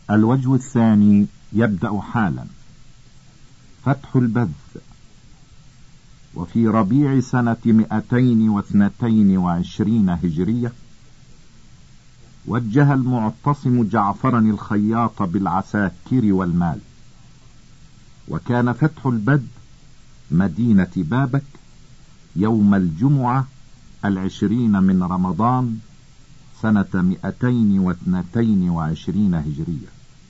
الوجه الثاني يبدأ حالا. فتح البذ. وفي ربيع سنة 222 هجرية وجه المعتصم جعفرا الخياط بالعساكر والمال، وكان فتح البذ مدينة بابك يوم الجمعة 20 من رمضان سنة 222 هجرية.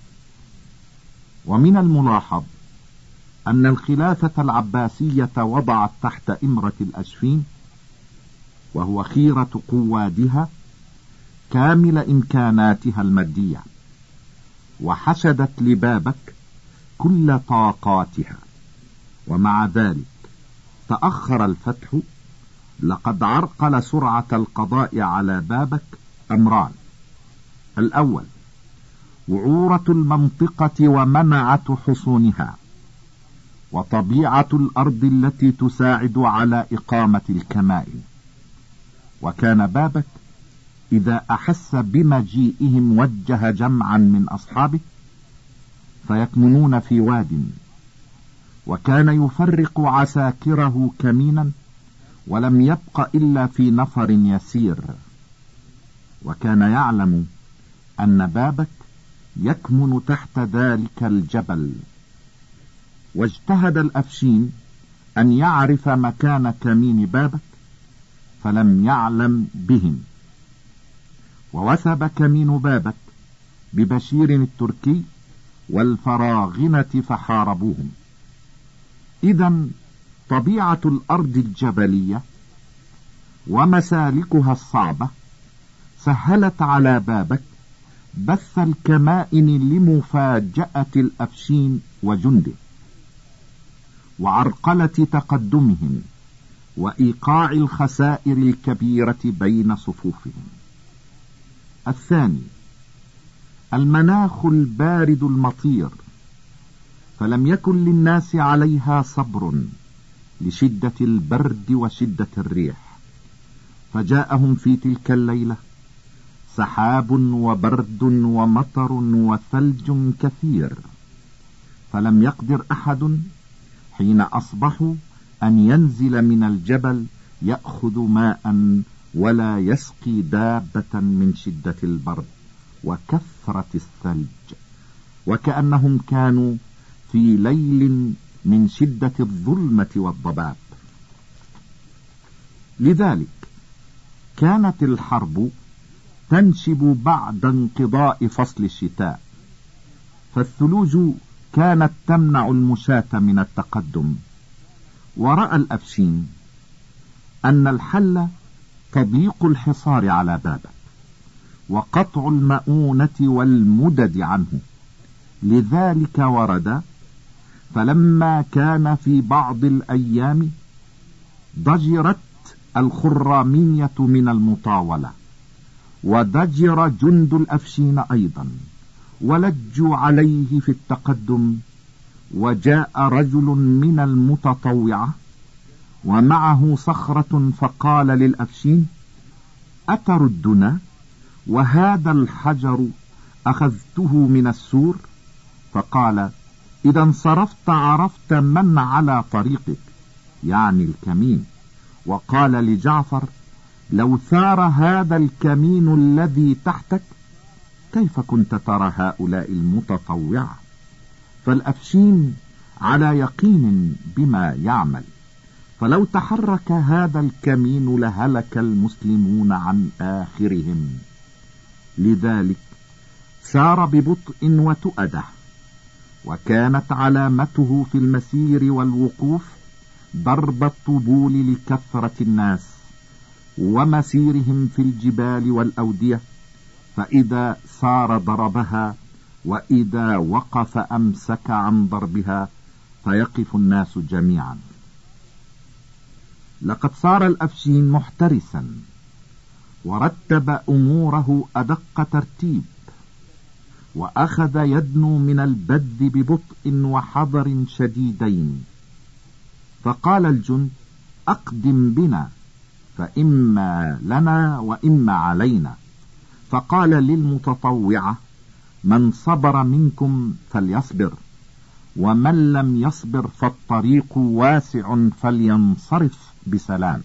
ومن الملاحظ أن الخلافة العباسية وضعت تحت إمرة الأشفين، وهو خيرة قوادها، كامل إمكاناتها المادية، وحشدت لبابك كل طاقاتها، ومع ذلك تأخر الفتح. لقد عرقل سرعة القضاء على بابك أمران: الأول وعورة المنطقة ومنعة حصونها، وطبيعة الأرض التي تساعد على إقامة الكمائن. وكان بابك إذا أحس بمجيئهم وجه جمعا من أصحابه فيكمنون في واد، وكان يفرق عساكره كمينا، ولم يبق إلا في نفر يسير. وكان يعلم أن بابك يكمن تحت ذلك الجبل، واجتهد الأفشين أن يعرف مكان كمين بابك فلم يعلم بهم، ووثب كمين بابك ببشير التركي والفراغنة فحاربوهم. إذن طبيعة الأرض الجبلية ومسالكها الصعبة سهلت على بابك بث الكمائن لمفاجأة الأفشين وجنده، وعرقلة تقدمهم، وإيقاع الخسائر الكبيرة بين صفوفهم. الثاني المناخ البارد المطير، فلم يكن للناس عليها صبر لشدة البرد وشدة الريح، فجاءهم في تلك الليلة سحاب وبرد ومطر وثلج كثير، فلم يقدر أحد حين أصبحوا أن ينزل من الجبل يأخذ ماء ولا يسقي دابة من شدة البرد وكثرة الثلج، وكأنهم كانوا في ليل من شدة الظلمة والضباب. لذلك كانت الحرب تنشب بعد انقضاء فصل الشتاء، فالثلوج كانت تمنع المشاة من التقدم. ورأى الأفشين أن الحل تضييق الحصار على بابك وقطع المؤونة والمدد عنه. لذلك ورد: فلما كان في بعض الأيام ضجرت الخرامية من المطاولة، وضجر جند الأفشين أيضا، ولجوا عليه في التقدم. وجاء رجل من المتطوعة ومعه صخرة فقال للأفشين: أتردنا؟ وهذا الحجر أخذته من السور. فقال: إذا انصرفت عرفت من على طريقك، يعني الكمين. وقال لجعفر: لو ثار هذا الكمين الذي تحتك كيف كنت ترى هؤلاء المتطوعة؟ فالأفشين على يقين بما يعمل، فلو تحرك هذا الكمين لهلك المسلمون عن آخرهم. لذلك سار ببطء وتؤده، وكانت علامته في المسير والوقوف ضرب الطبول لكثرة الناس ومسيرهم في الجبال والأودية، فإذا سار ضربها، وإذا وقف أمسك عن ضربها، فيقف الناس جميعا. لقد صار الأفشين محترسا، ورتب أموره أدق ترتيب، وأخذ يدنو من البد ببطء وحذر شديدين. فقال الجند: أقدم بنا، فإما لنا وإما علينا. فقال للمتطوعة: من صبر منكم فليصبر، ومن لم يصبر فالطريق واسع فلينصرف بسلام.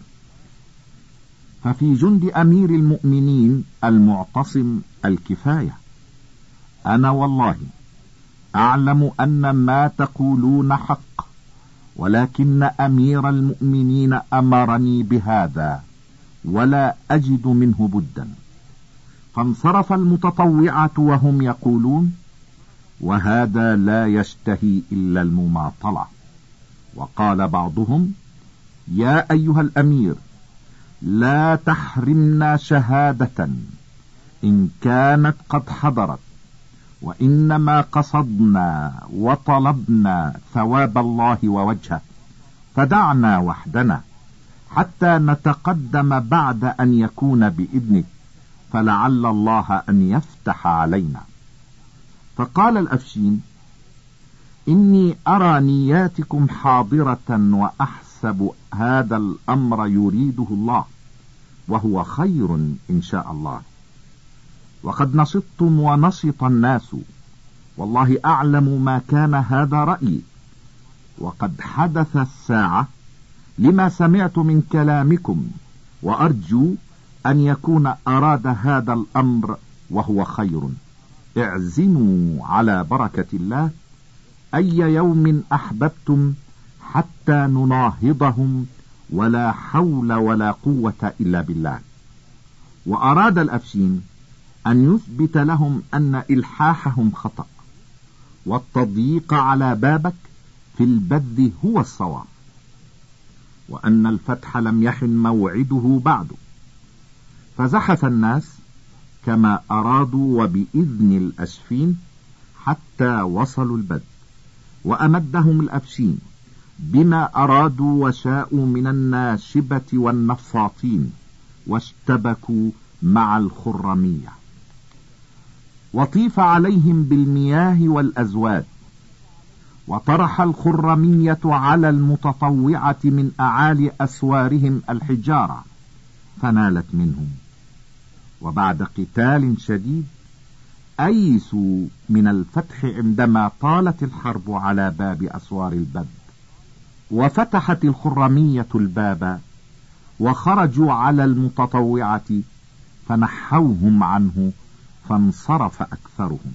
ففي جند أمير المؤمنين المعتصم الكفاية. أنا والله أعلم أن ما تقولون حق، ولكن أمير المؤمنين أمرني بهذا ولا أجد منه بدا. فانصرف المتطوعة وهم يقولون: وهذا لا يشتهي إلا المماطلة. وقال بعضهم: يا أيها الأمير، لا تحرمنا شهادة إن كانت قد حضرت، وإنما قصدنا وطلبنا ثواب الله ووجهه، فدعنا وحدنا حتى نتقدم بعد أن يكون بإذنك، فلعل الله أن يفتح علينا. فقال الأفشين: إني أرى نياتكم حاضرة، وأحسب هذا الأمر يريده الله، وهو خير إن شاء الله. وقد نشطتم ونشط الناس، والله أعلم ما كان هذا رأيي، وقد حدث الساعة لما سمعت من كلامكم، وأرجو أن يكون أراد هذا الأمر وهو خير. اعزموا على بركة الله أي يوم أحببتم حتى نناهضهم، ولا حول ولا قوة إلا بالله. وأراد الأفشين أن يثبت لهم أن إلحاحهم خطأ، والتضييق على بابك في البذ هو الصواب، وأن الفتح لم يحن موعده بعد. فزحف الناس كما أرادوا وبإذن الأشفين حتى وصلوا البذ، وأمدهم الأفشين بما أرادوا وشاءوا من الناشبة والنفاطين، واشتبكوا مع الخرمية، وطيف عليهم بالمياه والأزواج، وطرح الخرمية على المتطوعة من أعالي أسوارهم الحجارة فنالت منهم. وبعد قتال شديد أيسوا من الفتح عندما طالت الحرب على باب أسوار البذ، وفتحت الخرمية الباب، وخرجوا على المتطوعة فنحوهم عنه، فانصرف أكثرهم.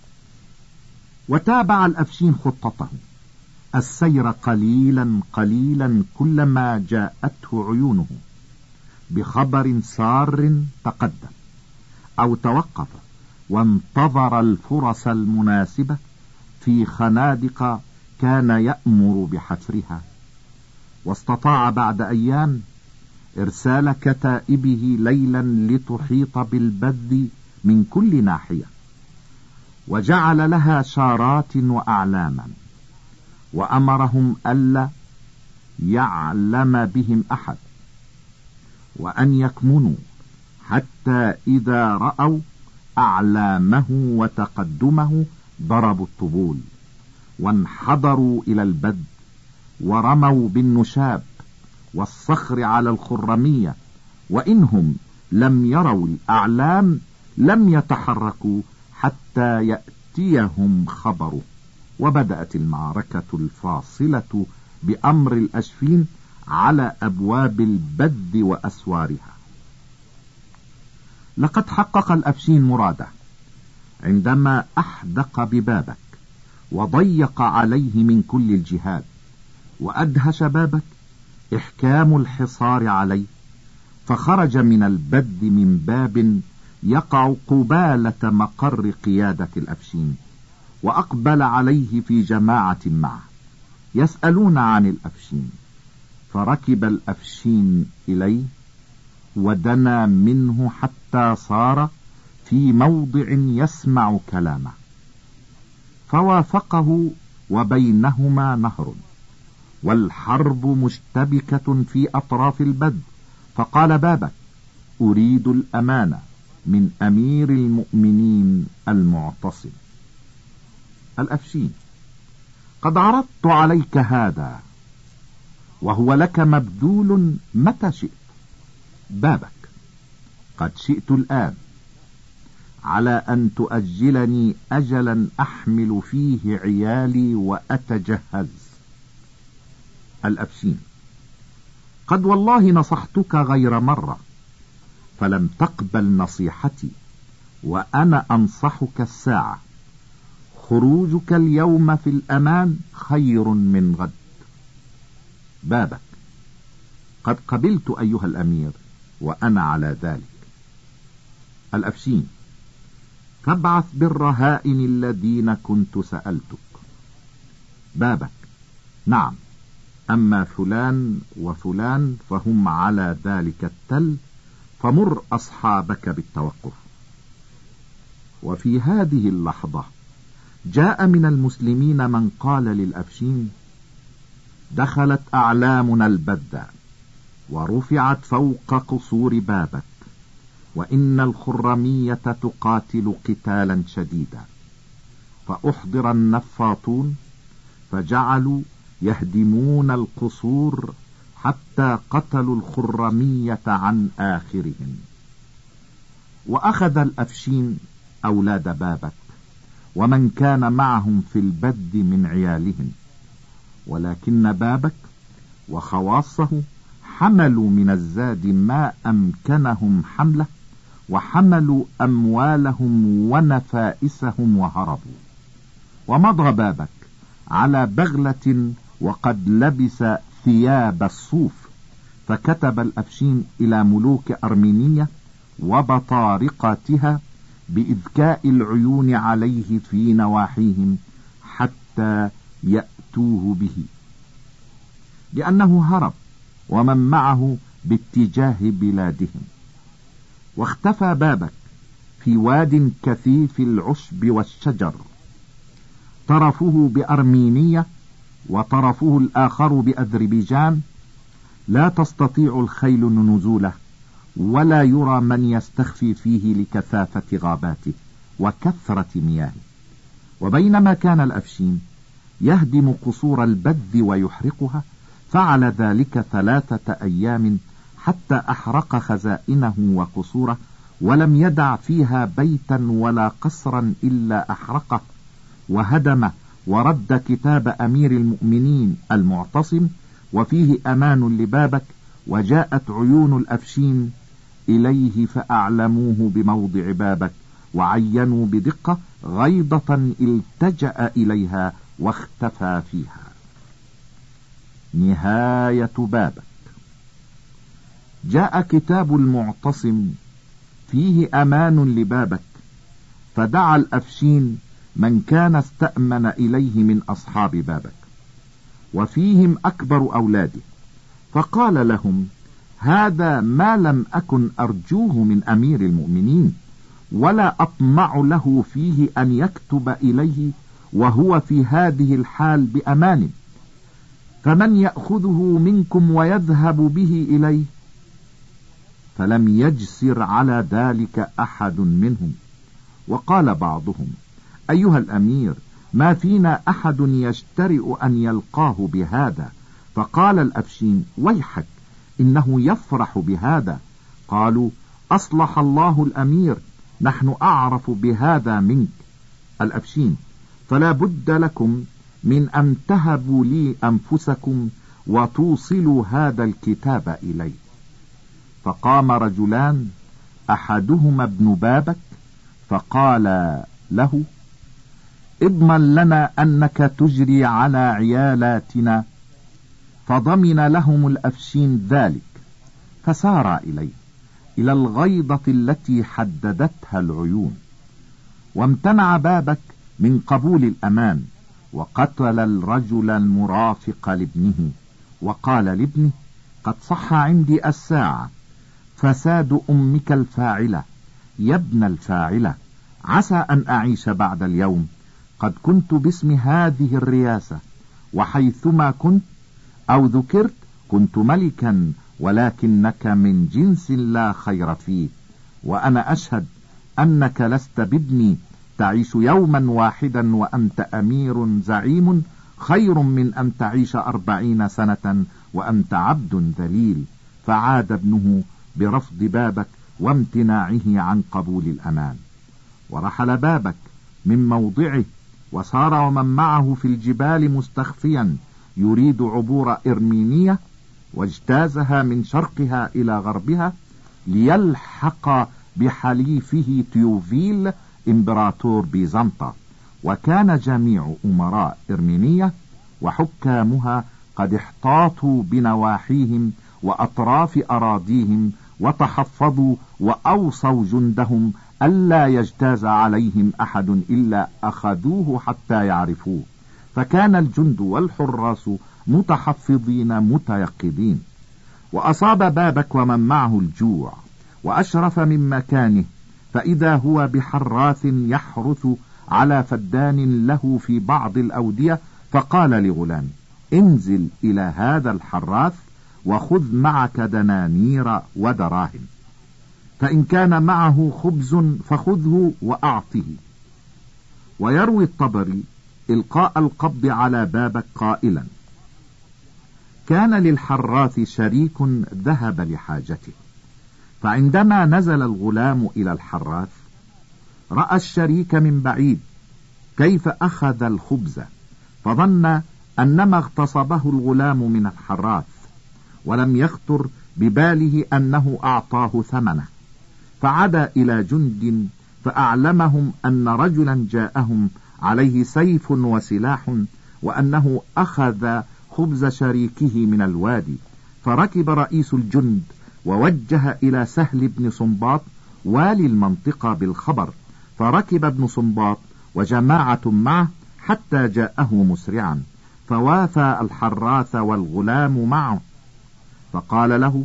وتابع الأفشين خطته: السير قليلا قليلا كلما جاءته عيونه، بخبر سار تقدم أو توقف، وانتظر الفرص المناسبة في خنادق كان يأمر بحفرها. واستطاع بعد أيام إرسال كتائبه ليلا لتحيط بالبذ من كل ناحية، وجعل لها شارات وأعلاما، وأمرهم ألا يعلم بهم أحد، وأن يكمنوا حتى إذا رأوا أعلامه وتقدمه ضربوا الطبول، وانحدروا إلى البذ، ورموا بالنشاب والصخر على الخرمية، وإنهم لم يروا الأعلام لم يتحركوا حتى يأتيهم خبره. وبدأت المعركة الفاصلة بأمر الأشفين على أبواب البذ وأسوارها. لقد حقق الأفشين مراده عندما أحدق ببابك وضيق عليه من كل الجهات، وأدهش بابك إحكام الحصار عليه، فخرج من البذ من باب يقع قبالة مقر قيادة الأفشين، وأقبل عليه في جماعة معه يسألون عن الأفشين. فركب الأفشين إليه ودنا منه حتى صار في موضع يسمع كلامه، فوافقه وبينهما نهر، والحرب مشتبكة في أطراف البذ. فقال بابك: أريد الأمانة من أمير المؤمنين المعتصم. الأفشين: قد عرضت عليك هذا، وهو لك مبذول متى شئت. بابك: قد شئت الآن. على أن تؤجلني أجلا أحمل فيه عيالي وأتجهز. الأبشين: قد والله نصحتك غير مرة فلم تقبل نصيحتي، وأنا أنصحك الساعة. خروجك اليوم في الأمان خير من غد. بابك: قد قبلت أيها الأمير وأنا على ذلك. الأبشين: فابعث بالرهائن الذين كنت سألتك. بابك: نعم، أما فلان وفلان فهم على ذلك التل، فمر أصحابك بالتوقف. وفي هذه اللحظة جاء من المسلمين من قال للأبشين: دخلت أعلامنا البدة ورفعت فوق قصور بابك، وإن الخرمية تقاتل قتالا شديدا. فأحضر النفاطون فجعلوا يهدمون القصور حتى قتلوا الخرمية عن آخرهم. وأخذ الأبشين أولاد بابك ومن كان معهم في البد من عيالهم، ولكن بابك وخواصه حملوا من الزاد ما أمكنهم حمله، وحملوا أموالهم ونفائسهم وهربوا. ومضى بابك على بغلة وقد لبس ثياب الصوف، فكتب الأبشين إلى ملوك أرمينية وبطارقتها بإذكاء العيون عليه في نواحيهم حتى يأتوه به، لأنه هرب ومن معه باتجاه بلادهم. واختفى بابك في واد كثيف العشب والشجر، طرفه بأرمينية وطرفه الآخر بأذربيجان، لا تستطيع الخيل نزوله، ولا يرى من يستخفي فيه لكثافة غاباته وكثرة مياهه. وبينما كان الأبشين يهدم قصور البذ ويحرقها، فعل ذلك 3 أيام حتى أحرق خزائنه وقصوره، ولم يدع فيها بيتا ولا قصرا إلا أحرقه وهدمه، ورد كتاب أمير المؤمنين المعتصم وفيه أمان لبابك. وجاءت عيون الأبشين إليه فأعلموه بموضع بابك، وعينوا بدقة غيضة التجأ إليها واختفى فيها. نهاية بابك. جاء كتاب المعتصم فيه أمان لبابك، فدعا الأبشين من كان استأمن إليه من أصحاب بابك، وفيهم أكبر أولاده، فقال لهم: هذا ما لم أكن أرجوه من أمير المؤمنين، ولا أطمع له فيه أن يكتب إليه وهو في هذه الحال بأمان، فمن يأخذه منكم ويذهب به إليه؟ فلم يجسر على ذلك أحد منهم. وقال بعضهم: أيها الأمير، ما فينا أحد يجترئ أن يلقاه بهذا. فقال الأبشين: ويحك، إنه يفرح بهذا. قالوا: أصلح الله الأمير، نحن أعرف بهذا منك. الأبشين: فلا بد لكم من أن تهبوا لي أنفسكم وتوصلوا هذا الكتاب إلي. فقام رجلان، أحدهما ابن بابك، فقال له: اضمن لنا أنك تجري على عيالاتنا. فضمن لهم الأبشين ذلك، فسار إليه إلى الغيضة التي حددتها العيون. وامتنع بابك من قبول الأمان، وقتل الرجل المرافق لابنه، وقال لابنه: قد صح عندي الساعة، فساد أمك الفاعلة، يا ابن الفاعلة، عسى أن أعيش بعد اليوم. قد كنت باسم هذه الرياسة، وحيثما كنت أو ذكرت كنت ملكا، ولكنك من جنس لا خير فيه. وأنا أشهد أنك لست بابني، تعيش يوما واحدا وأنت أمير زعيم، خير من أن تعيش 40 سنة وأنت عبد ذليل. فعاد ابنه برفض بابك وامتناعه عن قبول الأمان. ورحل بابك من موضعه وصار ومن معه في الجبال مستخفيا يريد عبور إرمينية، واجتازها من شرقها إلى غربها ليلحق بحليفه تيوفيل إمبراطور بيزنطة. وكان جميع أمراء إرمينية وحكامها قد احتاطوا بنواحيهم وأطراف أراضيهم وتحفظوا وأوصوا جندهم ألا يجتاز عليهم أحد إلا أخذوه حتى يعرفوه، فكان الجند والحراس متحفظين متيقظين. وأصاب بابك ومن معه الجوع وأشرف من مكانه، فإذا هو بحراث يحرث على فدان له في بعض الأودية، فقال لغلام: انزل إلى هذا الحراث وخذ معك دنانير ودراهم، فإن كان معه خبز فخذه وأعطه. ويروي الطبري إلقاء القبض على بابك قائلا: كان للحراث شريك ذهب لحاجته، فعندما نزل الغلام إلى الحراث رأى الشريك من بعيد كيف أخذ الخبز، فظن أنما اغتصبه الغلام من الحراث، ولم يخطر بباله أنه أعطاه ثمنه، فعدا إلى جند فأعلمهم أن رجلا جاءهم عليه سيف وسلاح، وأنه أخذ خبز شريكه من الوادي. فركب رئيس الجند ووجه إلى سهل بن صنباط والي المنطقة بالخبر، فركب ابن صنباط وجماعة معه حتى جاءه مسرعا، فوافى الحراث والغلام معه، فقال له: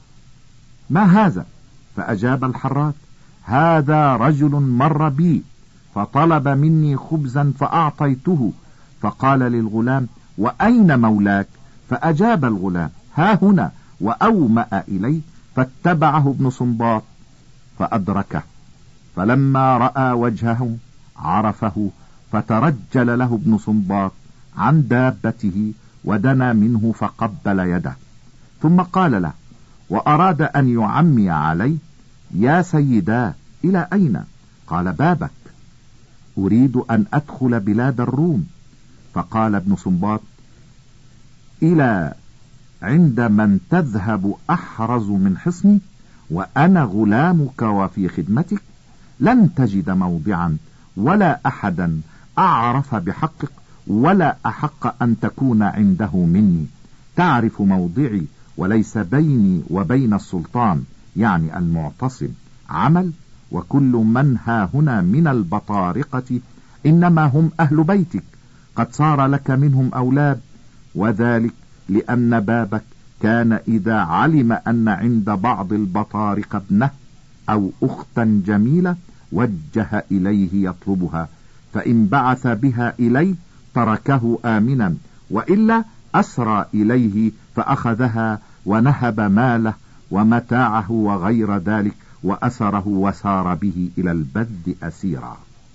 ما هذا؟ فأجاب الحراث: هذا رجل مر بي فطلب مني خبزا فأعطيته. فقال للغلام: وأين مولاك؟ فأجاب الغلام: ها هنا، وأومأ إليه، فاتبعه ابن صنباط فأدركه، فلما رأى وجهه عرفه، فترجل له ابن صنباط عن دابته ودنا منه فقبل يده، ثم قال له وأراد أن يعمي عليه: يا سيدا، إلى أين؟ قال: بابك، أريد أن أدخل بلاد الروم. فقال ابن صنباط: إلى عند من تذهب أحرز من حصني وأنا غلامك وفي خدمتك؟ لن تجد موضعا ولا أحدا أعرف بحقك ولا أحق أن تكون عنده مني. تعرف موضعي، وليس بيني وبين السلطان يعني المعتصم عمل، وكل من ها هنا من البطارقة إنما هم أهل بيتك، قد صار لك منهم أولاد، وذلك لأن بابك كان إذا علم أن عند بعض البطارقة ابنه أو أختا جميلة وجه إليه يطلبها، فإن بعث بها إليه تركه آمنا، وإلا أسرى إليه فأخذها ونهب ماله ومتاعه وغير ذلك وأسره وسار به إلى البذ أسيرا.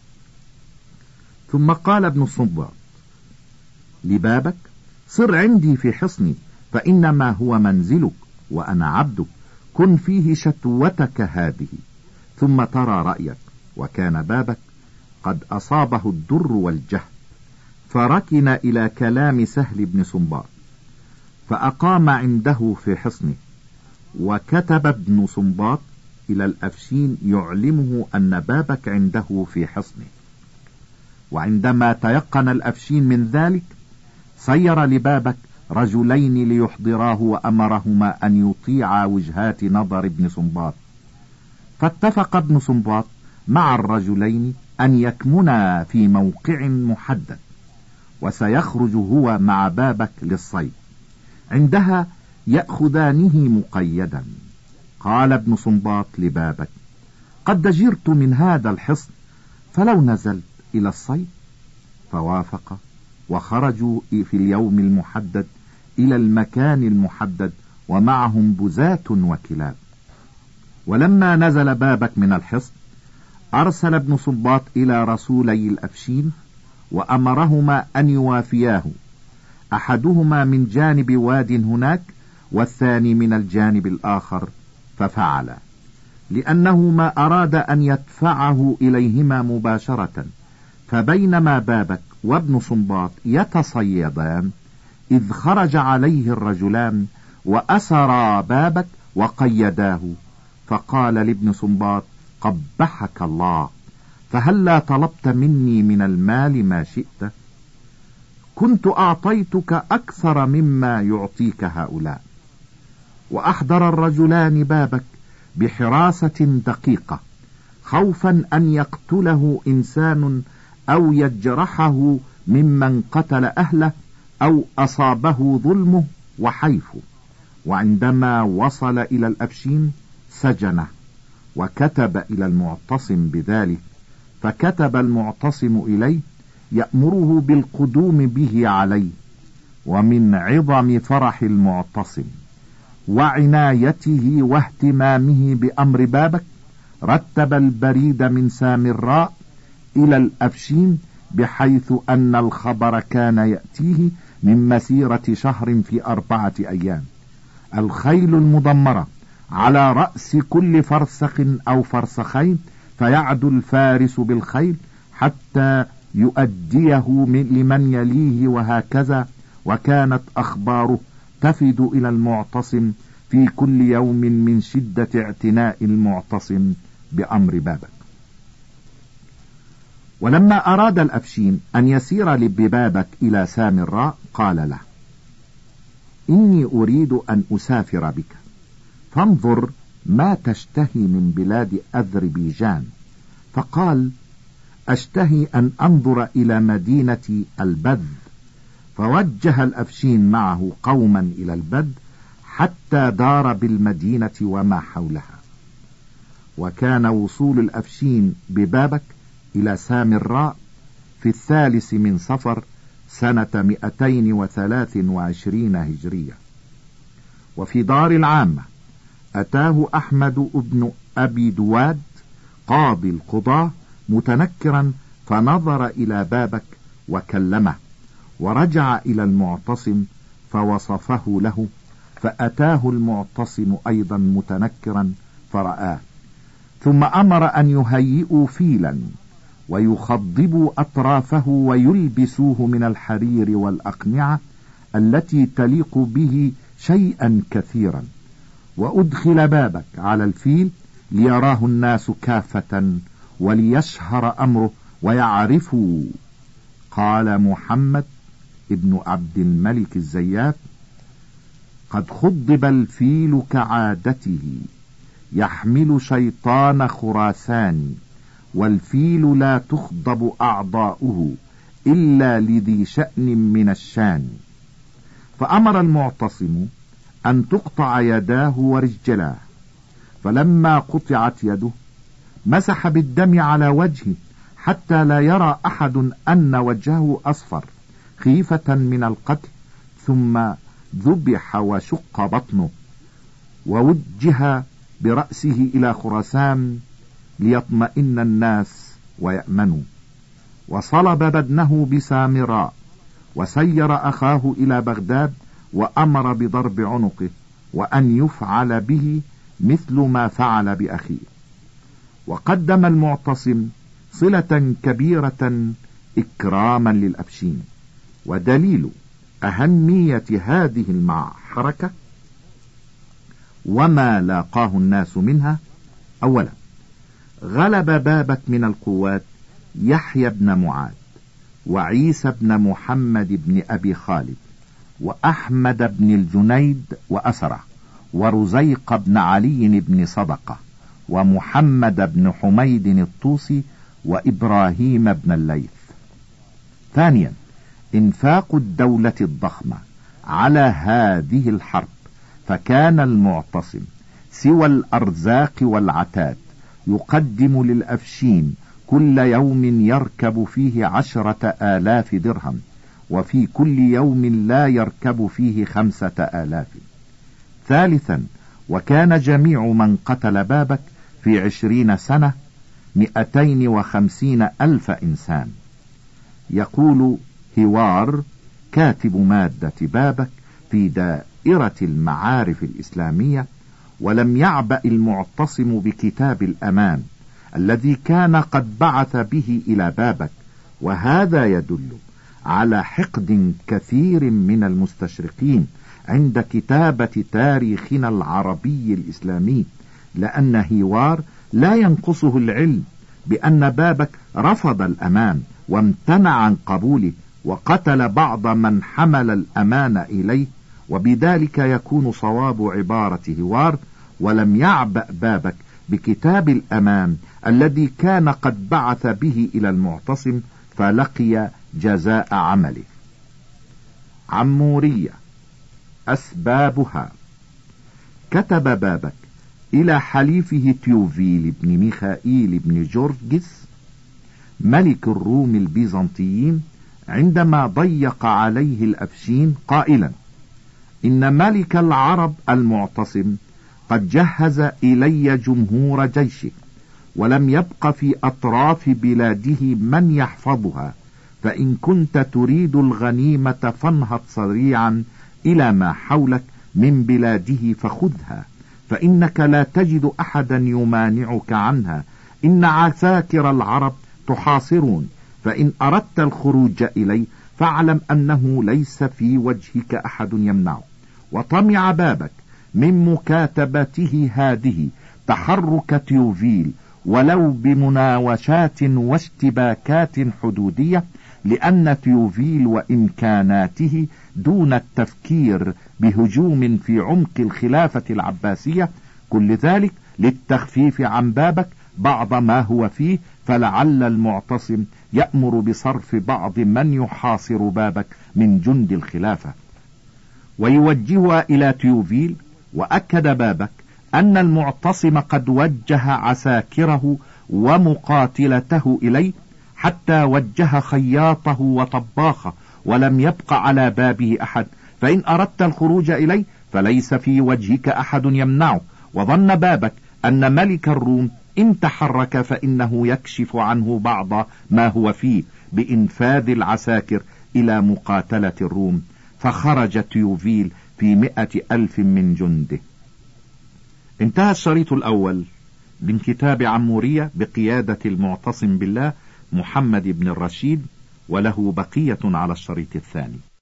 ثم قال ابن صنباط لبابك: صر عندي في حصني، فإنما هو منزلك وأنا عبدك، كن فيه شتوتك هذه، ثم ترى رأيك. وكان بابك قد أصابه الدر والجهد، فركن إلى كلام سهل بن صنباط، فأقام عنده في حصنه. وكتب ابن صنباط إلى الأفشين يعلمه أن بابك عنده في حصنه. وعندما تيقن الأفشين من ذلك سير لبابك رجلين ليحضراه، وأمرهما أن يطيعا وجهات نظر ابن صنباط. فاتفق ابن صنباط مع الرجلين أن يكمنا في موقع محدد، وسيخرج هو مع بابك للصيد، عندها يأخذانه مقيدا. قال ابن صنباط لبابك: قد دجرت من هذا الحصن، فلو نزلت إلى الصيد. فوافق، وخرجوا في اليوم المحدد إلى المكان المحدد، ومعهم بزاة وكلاب. ولما نزل بابك من الحصن أرسل ابن صنباط إلى رسولي الأفشين وأمرهما أن يوافياه، أحدهما من جانب واد هناك والثاني من الجانب الآخر، ففعل. لأنه ما أراد أن يدفعه إليهما مباشرة. فبينما بابك وابن صنباط يتصيدان إذ خرج عليه الرجلان وأسرا بابك وقيداه، فقال لابن صنباط: قبحك الله، فهلا طلبت مني من المال ما شئت؟ كنت أعطيتك أكثر مما يعطيك هؤلاء. وأحضر الرجلان بابك بحراسة دقيقة، خوفا أن يقتله إنسان أو يجرحه ممن قتل أهله أو أصابه ظلمه وحيفه. وعندما وصل إلى الأبشين سجنه، وكتب إلى المعتصم بذلك، فكتب المعتصم إليه يأمره بالقدوم به عليه. ومن عظم فرح المعتصم وعنايته واهتمامه بأمر بابك رتب البريد من سامراء إلى الأبشين، بحيث أن الخبر كان يأتيه من مسيرة شهر في 4 أيام. الخيل المدمرة على رأس كل فرسخ أو فرسخين، فيعدو الفارس بالخيل حتى يؤديه لمن يليه، وهكذا. وكانت أخباره تفد إلى المعتصم في كل يوم من شدة اعتناء المعتصم بأمر بابك. ولما أراد الأبشين أن يسير ببابك إلى سامراء قال له: إني أريد أن أسافر بك، فانظر ما تشتهي من بلاد أذربيجان. فقال: أشتهي أن أنظر إلى مدينة البذ. فوجه الأبشين معه قوما إلى البذ حتى دار بالمدينة وما حولها. وكان وصول الأبشين ببابك إلى سامراء في 3 من صفر سنة 223 هجرية. وفي دار العامة أتاه أحمد ابن أبي دواد قاضي القضاة متنكرا، فنظر إلى بابك وكلمه، ورجع إلى المعتصم فوصفه له، فأتاه المعتصم أيضا متنكرا فرآه، ثم أمر أن يهيئوا فيلا ويخضبوا أطرافه ويلبسوه من الحرير والأقنعة التي تليق به شيئا كثيرا. وأدخل بابك على الفيل ليراه الناس كافة وليشهر أمره ويعرفوا. قال محمد ابن عبد الملك الزيات: قد خضب الفيل كعادته، يحمل شيطان خراسان، والفيل لا تخضب أعضاؤه إلا لذي شأن من الشان. فأمر المعتصم أن تقطع يداه ورجلاه، فلما قطعت يده مسح بالدم على وجهه حتى لا يرى أحد أن وجهه أصفر خيفة من القتل، ثم ذبح وشق بطنه، ووجه برأسه إلى خراسان ليطمئن الناس ويأمنوا. وصلب بدنه بسامراء، وسير أخاه إلى بغداد، وأمر بضرب عنقه وأن يفعل به مثل ما فعل بأخيه. وقدم المعتصم صلة كبيرة إكراما للأبشين. ودليل أهمية هذه المعركة وما لاقاه الناس منها: أولا، غلب بابك من القوات يحيى بن معاذ، وعيسى بن محمد بن أبي خالد، وأحمد بن الجنيد وأسره، ورزيق بن علي بن صدقة، ومحمد بن حميد الطوسي، وإبراهيم بن الليث. ثانيا، إنفاق الدولة الضخمة على هذه الحرب، فكان المعتصم سوى الأرزاق والعتاد يقدم للأبشين كل يوم يركب فيه 10,000 درهم، وفي كل يوم لا يركب فيه 5,000. ثالثا، وكان جميع من قتل بابك في 20 سنة 250,000 إنسان. يقول هوار كاتب مادة بابك في دائرة المعارف الإسلامية: ولم يعبأ المعتصم بكتاب الأمان الذي كان قد بعث به إلى بابك، وهذا يدل على حقد كثير من المستشرقين عند كتابة تاريخنا العربي الإسلامي، لأن هيوار لا ينقصه العلم بأن بابك رفض الأمان وامتنع عن قبوله وقتل بعض من حمل الأمان إليه، وبذلك يكون صواب عبارة هيوار: ولم يعبأ بابك بكتاب الأمان الذي كان قد بعث به إلى المعتصم فلقي جزاء عمله. عمورية. أسبابها: كتب بابك إلى حليفه تيوفيل بن ميخائيل بن جورجس ملك الروم البيزنطيين عندما ضيق عليه الأفشين قائلا: إن ملك العرب المعتصم قد جهز إلي جمهور جيشه، ولم يبق في أطراف بلاده من يحفظها، فإن كنت تريد الغنيمة فانهض سريعا إلى ما حولك من بلاده فخذها، فإنك لا تجد أحدا يمانعك عنها، إن عساكر العرب تحاصرون، فإن أردت الخروج إلي فاعلم أنه ليس في وجهك أحد يمنعك. وطمع بابك من مكاتبته هذه تحرك تيوفيل ولو بمناوشات واشتباكات حدودية، لأن تيوفيل وإمكاناته دون التفكير بهجوم في عمق الخلافة العباسية، كل ذلك للتخفيف عن بابك بعض ما هو فيه، فلعل المعتصم يأمر بصرف بعض من يحاصر بابك من جند الخلافة ويوجهها إلى تيوفيل. وأكد بابك أن المعتصم قد وجه عساكره ومقاتلته إليه، حتى وجه خياطه وطباخه، ولم يبق على بابه أحد، فإن أردت الخروج إليه فليس في وجهك أحد يمنعه. وظن بابك أن ملك الروم إن تحرك فإنه يكشف عنه بعض ما هو فيه بإنفاذ العساكر إلى مقاتلة الروم، فخرج تيوفيل في 100,000 من جنده. انتهى الشريط الأول من كتاب عمورية بقيادة المعتصم بالله محمد بن الرشيد، وله بقية على الشريط الثاني.